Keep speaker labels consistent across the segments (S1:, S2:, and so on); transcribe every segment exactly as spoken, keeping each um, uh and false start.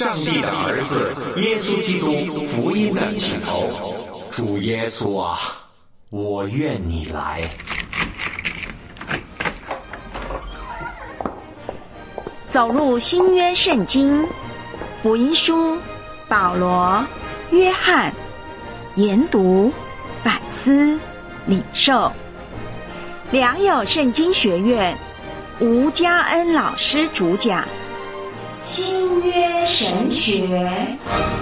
S1: 上帝的儿子耶稣基督福音的起头。主耶稣啊，我愿你来。
S2: 走入新约圣经，福音书，保罗、约翰，研读、反思、领受。良友圣经学院吴嘉恩老师主讲新约神学。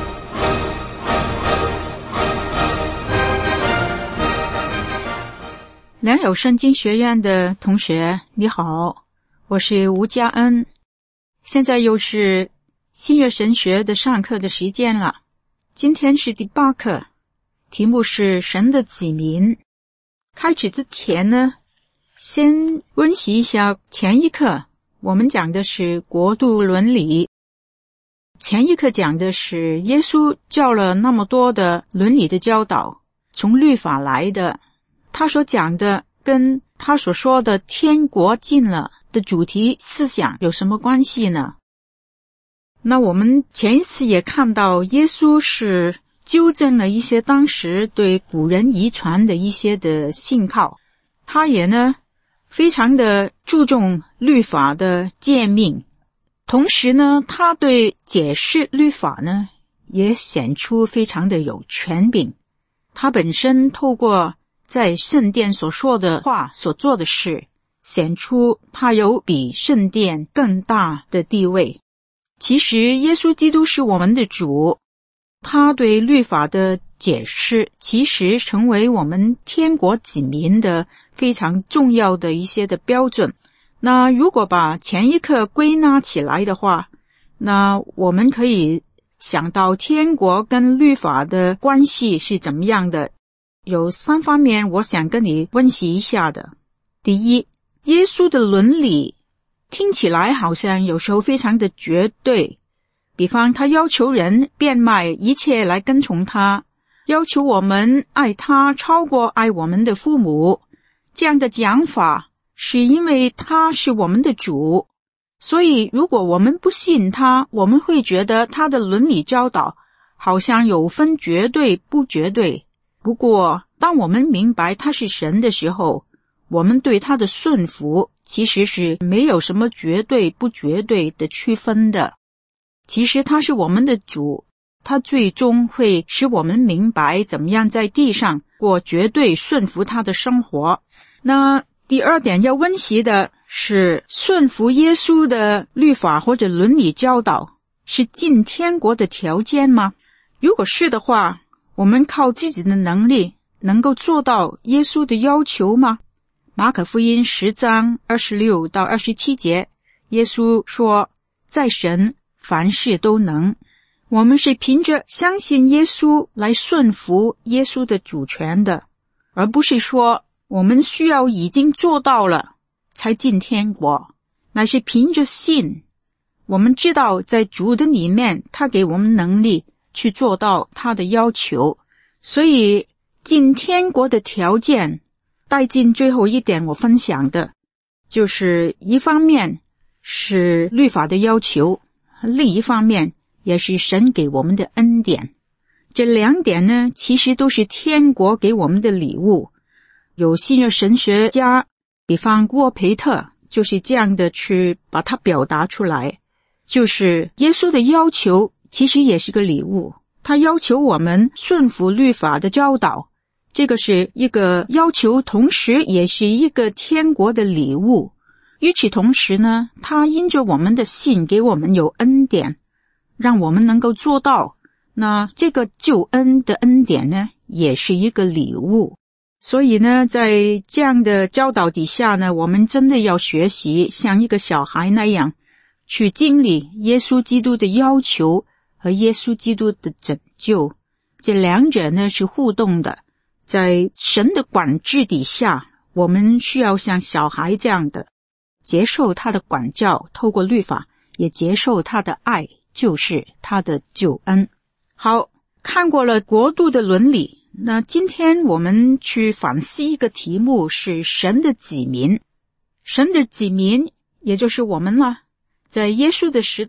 S3: 良友圣经学院的同学你好，我是吴嘉恩。现在又是新约神学的上课的时间了。今天是第八课，题目是神的子民。开始之前呢，先温习一下前一课，我们讲的是国度伦理。前一课讲的是耶稣教了那么多的伦理的教导，从律法来的，他所讲的跟他所说的天国近了的主题思想有什么关系呢？那我们前一次也看到耶稣是纠正了一些当时对古人遗传的一些的信靠，他也呢非常的注重律法的诫命，同时呢他对解释律法呢也显出非常的有权柄。他本身透过在圣殿所说的话所做的事，显出他有比圣殿更大的地位。其实耶稣基督是我们的主，他对律法的解释其实成为我们天国子民的非常重要的一些的标准。那如果把前一课归纳起来的话，那我们可以想到天国跟律法的关系是怎么样的。有三方面我想跟你温习一下的。第一，耶稣的伦理听起来好像有时候非常的绝对，比方他要求人变卖一切来跟从他，要求我们爱他超过爱我们的父母。这样的讲法是因为他是我们的主，所以如果我们不信他，我们会觉得他的伦理教导好像有分绝对不绝对。不过当我们明白他是神的时候，我们对他的顺服其实是没有什么绝对不绝对的区分的。其实他是我们的主，他最终会使我们明白怎么样在地上过绝对顺服他的生活。那第二点要温习的是，顺服耶稣的律法或者伦理教导是进天国的条件吗？如果是的话，我们靠自己的能力能够做到耶稣的要求吗？马可福音十章二十六到二十七节，耶稣说，在神凡事都能。我们是凭着相信耶稣来顺服耶稣的主权的，而不是说我们需要已经做到了才进天国，乃是凭着信。我们知道在主的里面，他给我们能力去做到他的要求，所以进天国的条件带进最后一点我分享的，就是一方面是律法的要求，另一方面也是神给我们的恩典。这两点呢，其实都是天国给我们的礼物。有新约神学家，比方沃培特，就是这样的去把它表达出来，就是耶稣的要求其实也是个礼物，他要求我们顺服律法的教导，这个是一个要求，同时也是一个天国的礼物。与此同时呢，他因着我们的信给我们有恩典，让我们能够做到。那这个救恩的恩典呢，也是一个礼物。所以呢，在这样的教导底下呢，我们真的要学习像一个小孩那样去经历耶稣基督的要求和耶稣基督的拯救。这两者呢是互动的，在神的管制底下，我们需要像小孩这样的接受他的管教，透过律法也接受他的爱，就是他的救恩。好，看过了国度的伦理，那今天我们去反思一个题目，是神的子民。神的子民也就是我们了，在耶稣的时代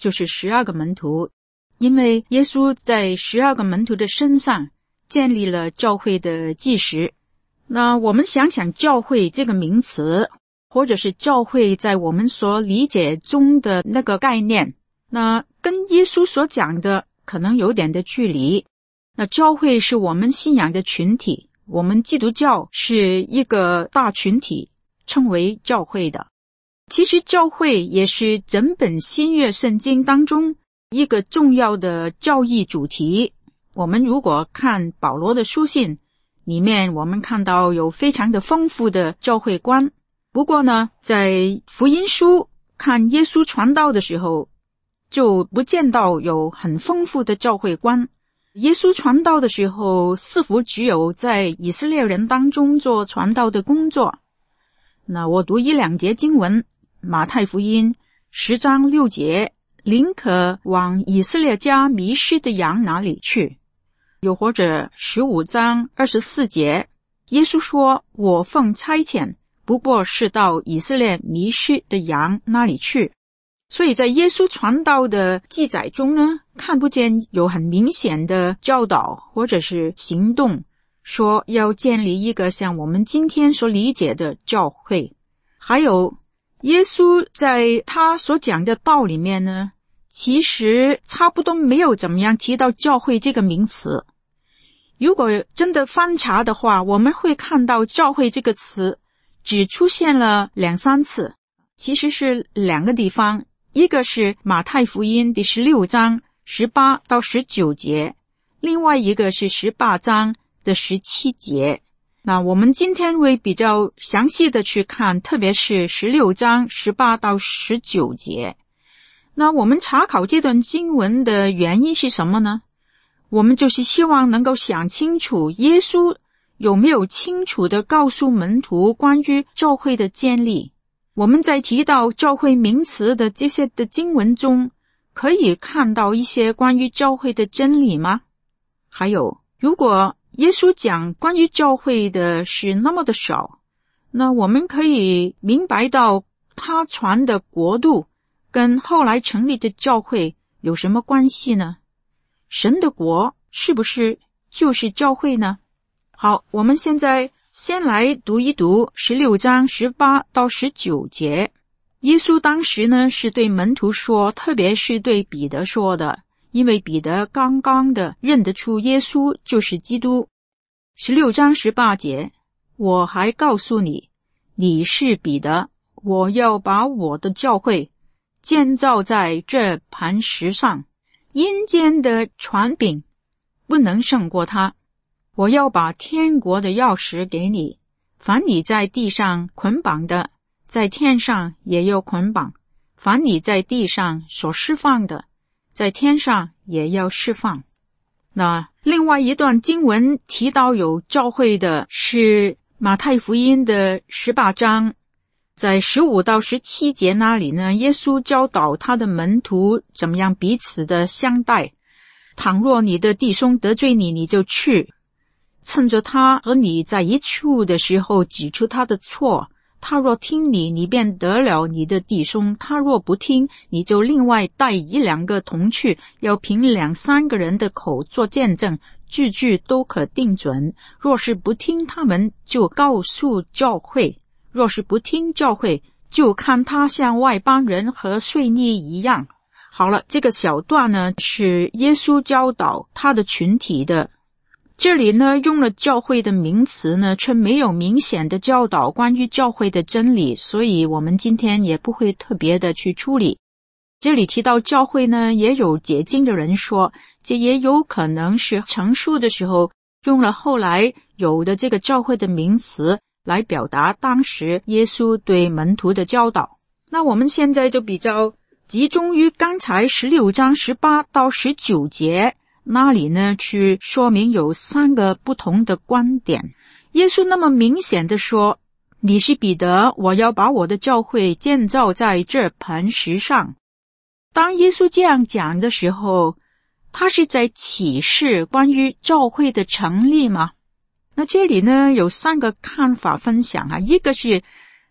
S3: 就是十二个门徒，因为耶稣在十二个门徒的身上建立了教会的基石。那我们想想教会这个名词，或者是教会在我们所理解中的那个概念，那跟耶稣所讲的可能有点的距离。那教会是我们信仰的群体，我们基督教是一个大群体，称为教会的。其实教会也是整本新约圣经当中一个重要的教义主题。我们如果看保罗的书信里面，我们看到有非常的丰富的教会观。不过呢，在福音书看耶稣传道的时候，就不见到有很丰富的教会观。耶稣传道的时候，似乎只有在以色列人当中做传道的工作。那我读一两节经文，马太福音十章六节，宁可往以色列家迷失的羊哪里去？又或者十五章二十四节，耶稣说，我奉差遣，不过是到以色列迷失的羊那里去。所以在耶稣传道的记载中呢，看不见有很明显的教导或者是行动，说要建立一个像我们今天所理解的教会。还有耶稣在他所讲的道里面呢，其实差不多没有怎么样提到教会这个名词。如果真的翻查的话，我们会看到教会这个词只出现了两三次，其实是两个地方，一个是马太福音第十六章十八到十九节，另外一个是十八章的十七节。那我们今天会比较详细的去看，特别是十六章十八到十九节。那我们查考这段经文的原因是什么呢？我们就是希望能够想清楚，耶稣有没有清楚地告诉门徒关于教会的建立。我们在提到教会名词的这些的经文中，可以看到一些关于教会的真理吗？还有，如果耶稣讲关于教会的是那么的少，那我们可以明白到他传的国度跟后来成立的教会有什么关系呢？神的国是不是就是教会呢？好，我们现在先来读一读十六章十八到十九节。耶稣当时呢是对门徒说，特别是对彼得说的，因为彼得刚刚的认得出耶稣就是基督。十六章十八节，我还告诉你，你是彼得，我要把我的教会建造在这磐石上，阴间的权柄不能胜过它。我要把天国的钥匙给你，凡你在地上捆绑的，在天上也要捆绑；凡你在地上所释放的，在天上也要释放。那另外一段经文提到有教会的是马太福音的十八章，在十五到十七节那里呢，耶稣教导他的门徒怎么样彼此的相待。倘若你的弟兄得罪你，你就去，趁着他和你在一处的时候指出他的错。他若听你，你便得了你的弟兄；他若不听，你就另外带一两个同去，要凭两三个人的口做见证，句句都可定准。若是不听他们，就告诉教会；若是不听教会，就看他像外邦人和税吏一样。好了，这个小段呢是耶稣教导他的群体的。这里呢用了教会的名词呢，却没有明显的教导关于教会的真理，所以我们今天也不会特别的去处理。这里提到教会呢，也有解经的人说，这也有可能是陈述的时候用了后来有的这个教会的名词来表达当时耶稣对门徒的教导。那我们现在就比较集中于刚才十六章十八到十九节那里呢，去说明有三个不同的观点。耶稣那么明显的说，你是彼得，我要把我的教会建造在这磐石上。当耶稣这样讲的时候，他是在启示关于教会的成立吗？那这里呢有三个看法分享啊，一个是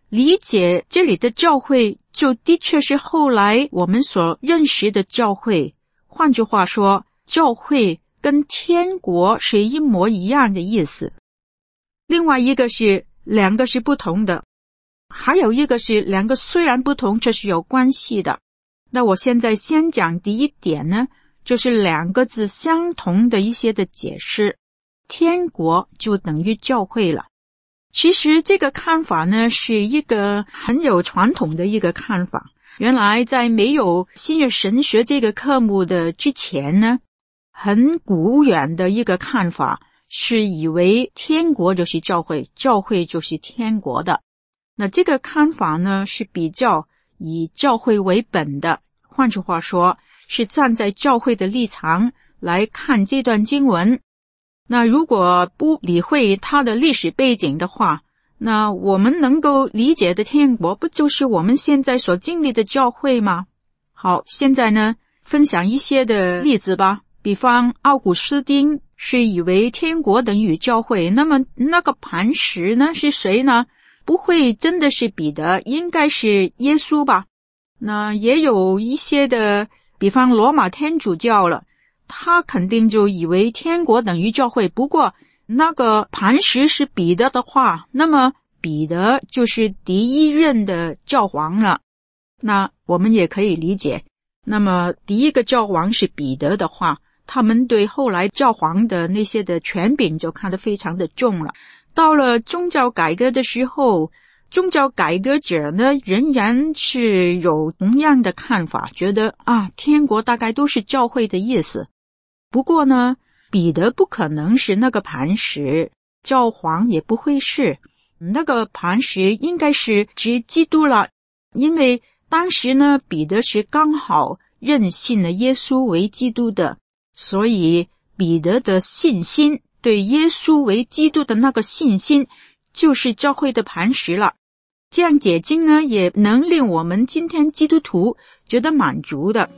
S3: 理解这里的教会，就的确是后来我们所认识的教会。换句话说，教会跟天国是一模一样的意思。另外一个是两个是不同的，还有一个是两个虽然不同，这是有关系的。那我现在先讲第一点呢，就是两个字相同的一些的解释。天国就等于教会了。其实这个看法呢，是一个很有传统的一个看法。原来在没有新约神学这个科目的之前呢，很古远的一个看法是以为天国就是教会，教会就是天国的。那这个看法呢，是比较以教会为本的，换句话说，是站在教会的立场来看这段经文。那如果不理会它的历史背景的话，那我们能够理解的天国不就是我们现在所经历的教会吗？好，现在呢，分享一些的例子吧。比方奥古斯丁是以为天国等于教会，那么那个磐石呢是谁呢？不会真的是彼得，应该是耶稣吧。那也有一些的，比方罗马天主教了，他肯定就以为天国等于教会。不过那个磐石是彼得的话，那么彼得就是第一任的教皇了。那我们也可以理解，那么第一个教皇是彼得的话，他们对后来教皇的那些的权柄就看得非常的重了。到了宗教改革的时候，宗教改革者呢仍然是有同样的看法，觉得啊，天国大概都是教会的意思。不过呢，彼得不可能是那个磐石，教皇也不会是。那个磐石应该是指基督了，因为当时呢，彼得是刚好认信了耶稣为基督的，所以彼得的信心，对耶稣为基督的那个信心，就是教会的磐石了。这样解经呢，也能令我们今天基督徒觉得满足的。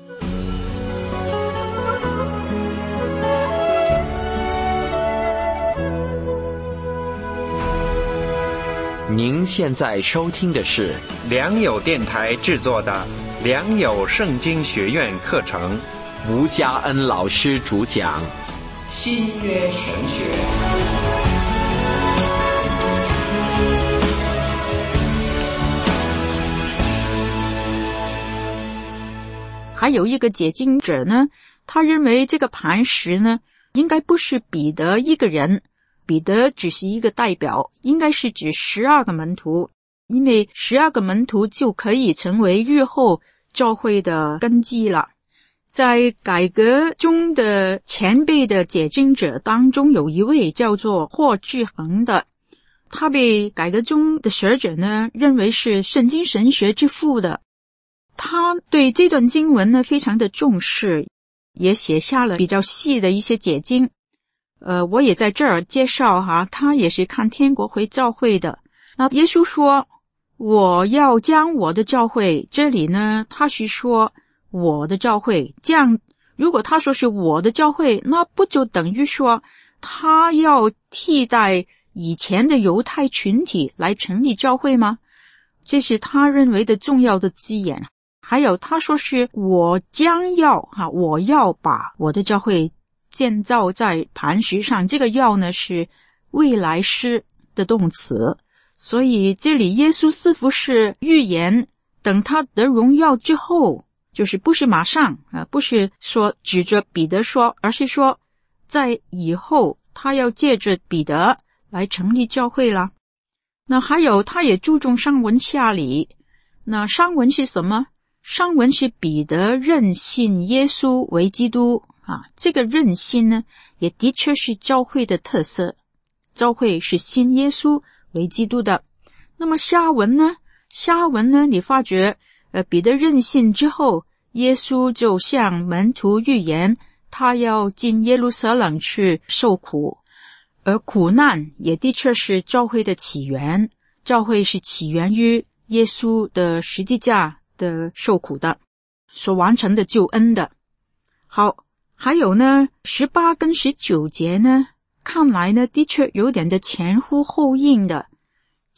S1: 您现在收听的是
S4: 良友电台制作的良友圣经学院课程，
S1: 吴家恩老师主讲
S5: 新约神学。
S3: 还有一个解经者呢，他认为这个磐石呢，应该不是彼得一个人，彼得只是一个代表，应该是指十二个门徒，因为十二个门徒就可以成为日后教会的根基了。在改革中的前辈的解经者当中，有一位叫做霍志恒的，他被改革中的学者呢认为是圣经神学之父的。他对这段经文呢非常的重视，也写下了比较细的一些解经。呃，我也在这儿介绍哈，他也是看天国会教会的。那耶稣说，我要将我的教会，这里呢，他是说我的教会，这样，如果他说是我的教会，那不就等于说他要替代以前的犹太群体来成立教会吗？这是他认为的重要的字眼。还有他说是我将要哈，我要把我的教会建造在磐石上，这个要呢是未来式的动词，所以这里耶稣似乎是预言等他得荣耀之后，就是不是马上啊，不是说指着彼得说，而是说在以后他要借着彼得来成立教会了。那还有他也注重上文下理。那上文是什么？上文是彼得认信耶稣为基督啊，这个认信呢，也的确是教会的特色。教会是信耶稣为基督的。那么下文呢？下文呢，你发觉，呃，彼得认信之后，耶稣就向门徒预言，他要进耶路撒冷去受苦，而苦难也的确是教会的起源。教会是起源于耶稣的十字架的受苦的，所完成的救恩的。好，还有呢，十八跟十九节呢，看来呢，的确有点的前呼后应的。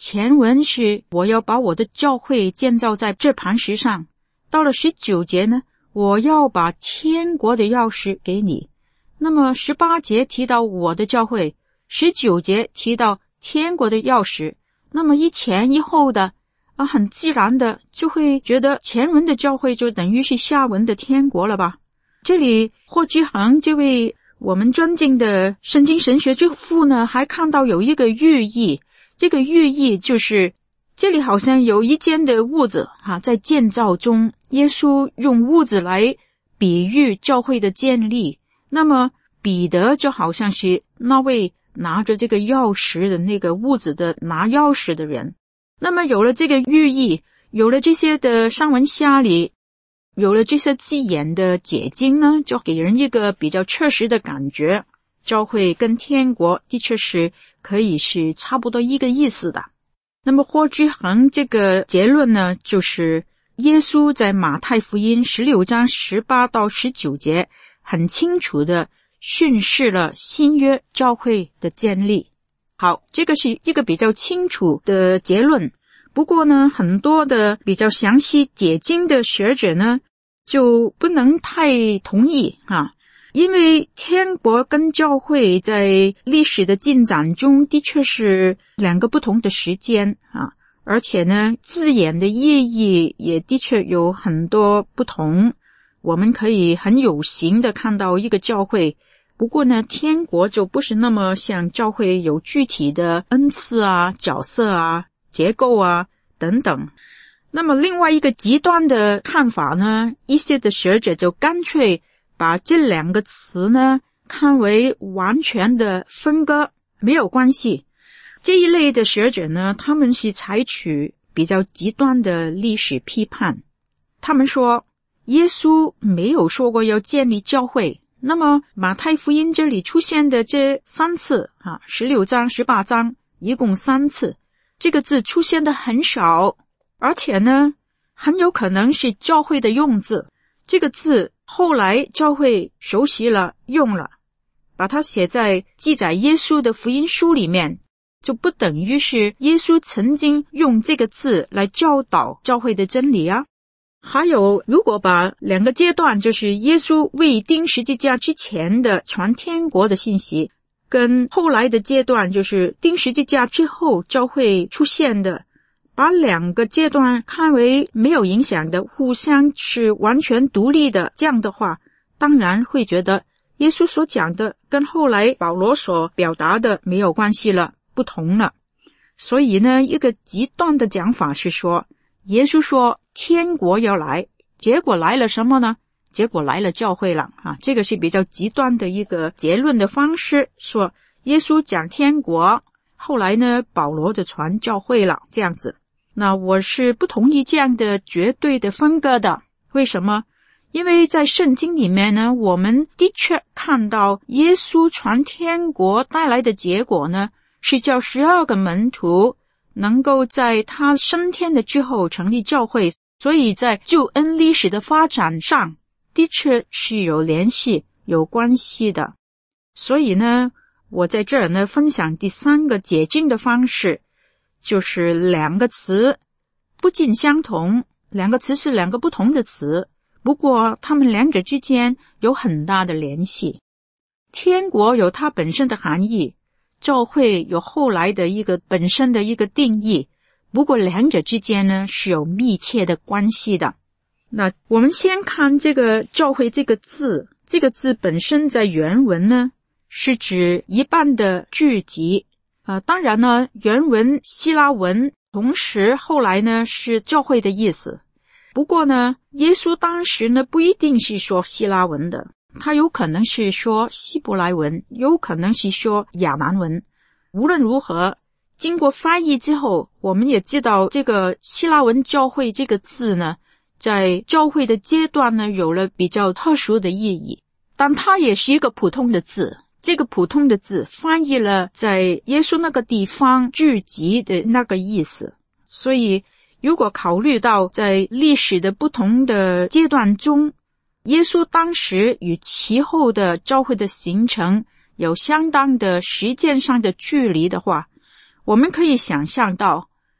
S3: 前文是我要把我的教会建造在这磐石上，到了十九节呢，我要把天国的钥匙给你。那么十八节提到我的教会，十九节提到天国的钥匙，那么一前一后的啊，很自然的就会觉得前文的教会就等于是下文的天国了吧。这里霍之恒这位我们尊敬的圣经神学之父呢，还看到有一个寓意，这个寓意就是这里好像有一间的屋子啊，在建造中，耶稣用屋子来比喻教会的建立。那么彼得就好像是那位拿着这个钥匙的那个屋子的拿钥匙的人。那么有了这个寓意，有了这些的上文下理，有了这些字眼的解经呢，就给人一个比较确实的感觉，教会跟天国的确是可以是差不多一个意思的。那么霍之恒这个结论呢，就是耶稣在马太福音十六章十八到十九节很清楚的训示了新约教会的建立。好，这个是一个比较清楚的结论。不过呢，很多的比较详细解经的学者呢，就不能太同意啊，因为天国跟教会在历史的进展中的确是两个不同的时间啊，而且呢，字眼的意义也的确有很多不同。我们可以很有形的看到一个教会，不过呢，天国就不是那么像教会有具体的恩赐啊、角色啊、结构啊等等。那么另外一个极端的看法呢，一些的学者就干脆把这两个词呢看为完全的分割，没有关系。这一类的学者呢，他们是采取比较极端的历史批判。他们说耶稣没有说过要建立教会，那么马太福音这里出现的这三次啊，十六章、十八章一共三次，这个字出现的很少，而且呢，很有可能是教会的用字。这个字后来教会熟悉了，用了，把它写在记载耶稣的福音书里面，就不等于是耶稣曾经用这个字来教导教会的真理啊。还有，如果把两个阶段，就是耶稣未钉十字架之前的传天国的信息，跟后来的阶段，就是钉十字架之后教会出现的，把两个阶段看为没有影响的，互相是完全独立的，这样的话，当然会觉得耶稣所讲的跟后来保罗所表达的没有关系了，不同了。所以呢，一个极端的讲法是说，耶稣说天国要来，结果来了什么呢？结果来了教会了啊！这个是比较极端的一个结论的方式，说耶稣讲天国，后来呢保罗就传教会了，这样子。那我是不同意这样的绝对的分割的。为什么？因为在圣经里面呢，我们的确看到耶稣传天国带来的结果呢，是叫十二个门徒能够在他升天的之后成立教会，所以在救恩历史的发展上的确是有联系有关系的。所以呢，我在这儿呢分享第三个解经的方式，就是两个词不尽相同，两个词是两个不同的词，不过它们两者之间有很大的联系。天国有它本身的含义，教会有后来的一个本身的一个定义，不过两者之间呢是有密切的关系的。那我们先看这个教会这个字，这个字本身在原文呢是指一般的聚集啊、呃，当然呢原文希腊文同时后来呢是教会的意思。不过呢耶稣当时呢不一定是说希腊文的，他有可能是说希伯来文，有可能是说亚兰文。无论如何，经过翻译之后，我们也知道这个希腊文教会这个字呢，在教会的阶段呢有了比较特殊的意义，但它也是一个普通的字。这个普通的字翻译了在耶稣那个地方聚集的那个意思。所以如果考虑到在历史的不同的阶段中，耶稣当时与其后的教会的形成有相当的时间上的距离的话，我们可以想象到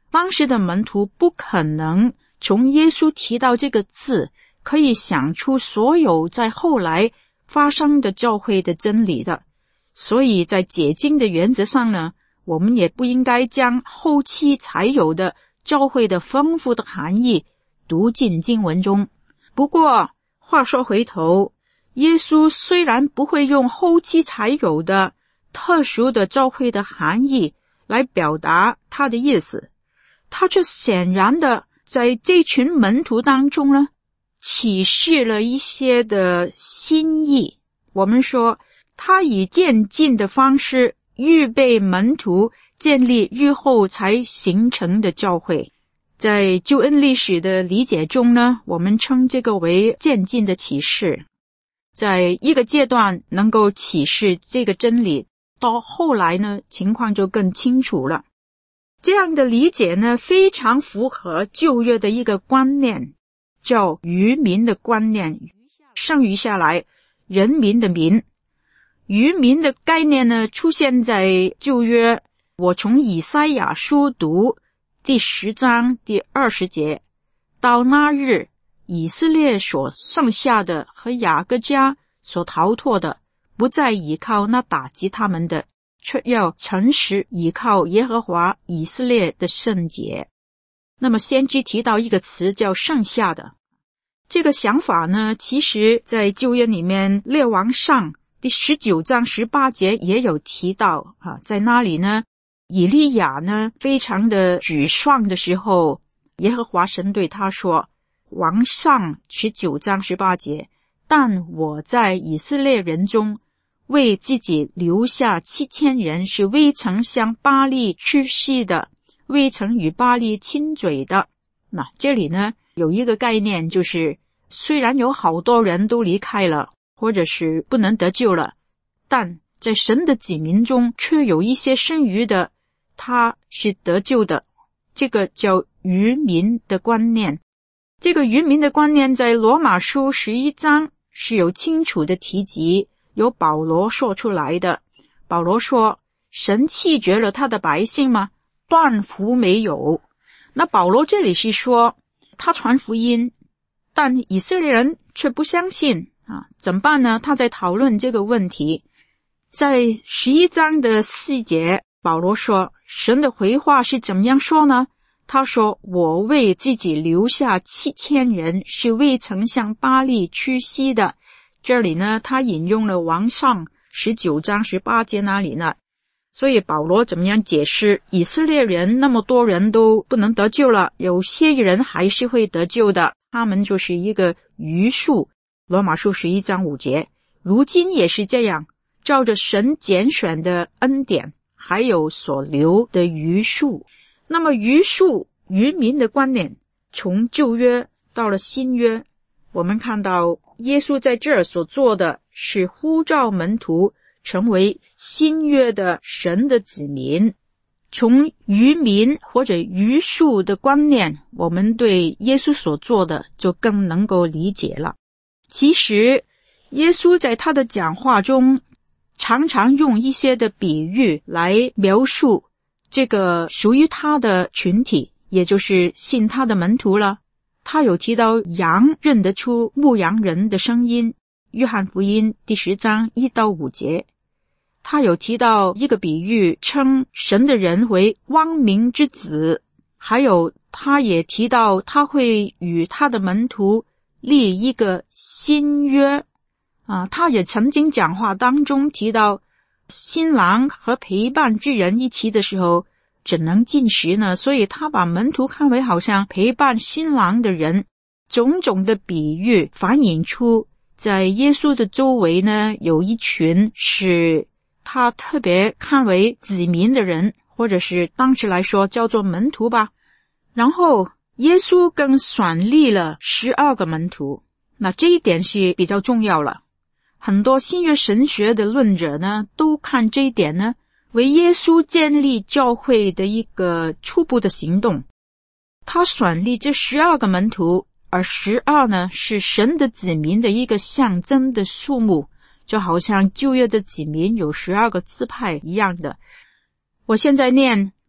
S3: 当时的门徒不可能从耶稣提到这个字可以想出所有在后来发生的教会的真理的，所以在解经的原则上呢，我们也不应该将后期才有的教会的丰富的含义读进经文中。不过话说回头，耶稣虽然不会用后期才有的特殊的教会的含义来表达他的意思，他却显然的在这群门徒当中呢，启示了一些的心意。我们说他以渐进的方式预备门徒建立日后才形成的教会。在救恩历史的理解中呢，我们称这个为渐进的启示。在一个阶段能够启示这个真理，到后来呢，情况就更清楚了。这样的理解呢，非常符合旧约的一个观念，叫余民的观念，剩余下来人民的民。余民的概念呢，出现在旧约。我从以赛亚书读第十章第二十节，到那日，以色列所剩下的和雅各家所逃脱的，不再倚靠那打击他们的，却要诚实倚靠耶和华以色列的圣洁。那么先知提到一个词叫剩下的，这个想法呢，其实在旧约里面列王上第十九章十八节也有提到啊，在那里呢，以利亚呢非常的沮丧的时候，耶和华神对他说，王上十九章十八节，但我在以色列人中为自己留下七千人，是未曾向巴力屈膝的，未曾与巴力亲嘴的。那这里呢有一个概念，就是虽然有好多人都离开了，或者是不能得救了，但在神的子民中却有一些剩余的，他是得救的。这个叫余民的观念。这个余民的观念在罗马书十一章是有清楚的提及，由保罗说出来的。保罗说，神弃绝了他的百姓吗？断乎没有。那保罗这里是说，他传福音，但以色列人却不相信啊，怎么办呢？他在讨论这个问题。在十一章的四节，保罗说，神的回话是怎么样说呢？他说，我为自己留下七千人，是未曾向巴力屈膝的。这里呢，他引用了王上十九章十八节那里呢。所以保罗怎么样解释以色列人那么多人都不能得救了，有些人还是会得救的，他们就是一个余数。罗马书十一章五节，如今也是这样，照着神拣选的恩典，还有所留的余数。那么余数余民的观念，从旧约到了新约，我们看到耶稣在这儿所做的是呼召门徒成为新约的神的子民。从余民或者余数的观念，我们对耶稣所做的就更能够理解了。其实耶稣在他的讲话中常常用一些的比喻来描述这个属于他的群体，也就是信他的门徒了。他有提到羊认得出牧羊人的声音，约翰福音第十章一到五节。他有提到一个比喻，称神的人为光明之子。还有他也提到他会与他的门徒立一个新约啊，他也曾经讲话当中提到新郎和陪伴之人一起的时候只能进食呢，所以他把门徒看为好像陪伴新郎的人。种种的比喻反映出在耶稣的周围呢，有一群是他特别看为子民的人，或者是当时来说叫做门徒吧。然后耶稣更选立了十二个门徒，那这一点是比较重要了。很多新约神学的论者呢，都看这一点呢为耶稣建立教会的一个初步的行动。他选立这十二个门徒，而十二呢是神的子民的一个象征的数目，就好像旧约的子民有十二个支派一样的。我现在念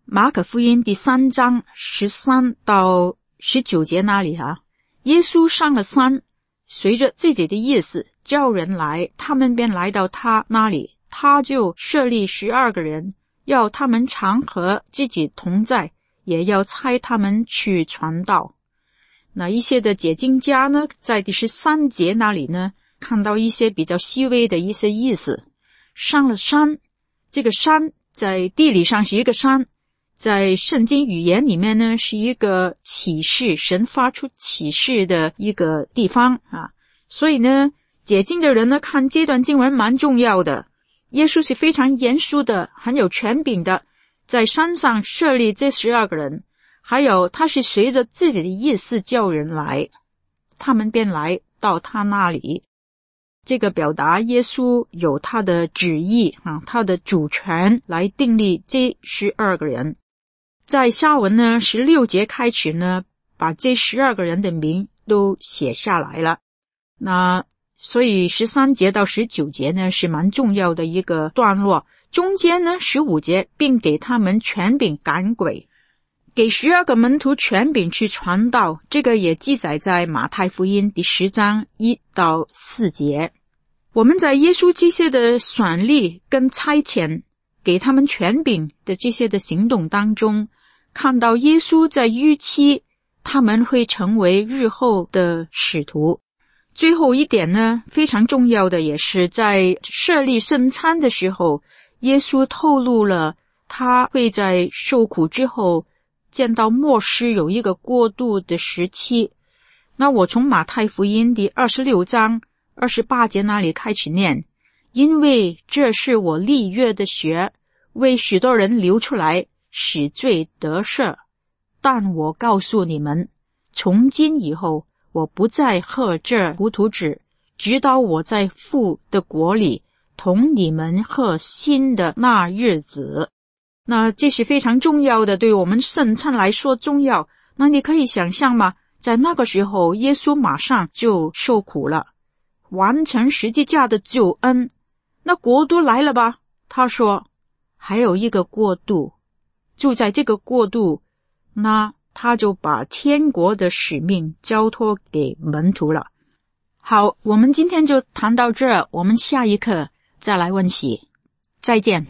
S3: 马可福音第三章十三到十九节那里啊，耶稣上了山，随着自己的意思叫人来，他们便来到他那里，他就设立十二个人，要他们常和自己同在，也要差他们去传道。那一些的解经家呢，在第十三节那里呢，看到一些比较细微的一些意思。上了山，这个山在地理上是一个山，在圣经语言里面呢，是一个启示，神发出启示的一个地方啊。所以呢，解经的人呢，看这段经文蛮重要的。耶稣是非常严肃的，很有权柄的，在山上设立这十二个人，还有他是随着自己的意思叫人来，他们便来到他那里。这个表达耶稣有他的旨意啊，他的主权来订立这十二个人。在下文呢，十六节开始呢，把这十二个人的名都写下来了。那所以十三节到十九节呢，是蛮重要的一个段落。中间呢，十五节并给他们权柄赶鬼，给十二个门徒权柄去传道，这个也记载在马太福音第十章一到四节。我们在耶稣这些的选立跟差遣给他们权柄的这些的行动当中，看到耶稣在预期他们会成为日后的使徒。最后一点呢，非常重要的也是在设立圣餐的时候，耶稣透露了他会在受苦之后见到末世有一个过渡的时期。那我从马太福音第二十六章二十八节那里开始念，因为这是我立约的血，为许多人流出来，使罪得赦。但我告诉你们，从今以后我不再喝这糊涂汁，直到我在父的国里同你们喝新的那日子。那这是非常重要的，对我们圣餐来说重要。那你可以想象吗？在那个时候，耶稣马上就受苦了，完成十字架的救恩。那国度来了吧？他说还有一个过渡，就在这个过渡，那他就把天国的使命交托给门徒了。好，我们今天就谈到这儿，我们下一课再来温习。再见。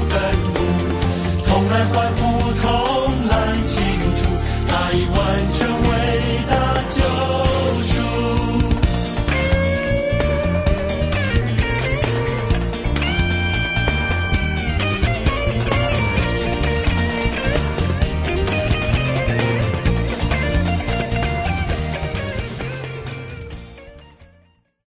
S6: 同来欢呼，同来庆祝，他已完成